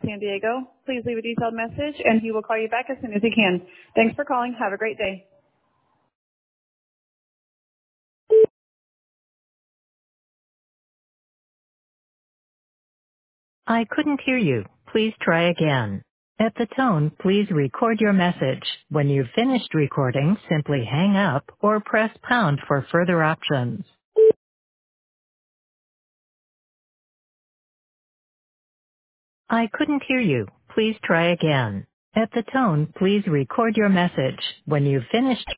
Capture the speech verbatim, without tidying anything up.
San Diego. Please leave a detailed message, and he will call you back as soon as he can. Thanks for calling. Have a great day. I couldn't hear you. Please try again. At the tone, please record your message. When you've finished recording, simply hang up or press pound for further options. I couldn't hear you. Please try again. At the tone, please record your message. When you've finished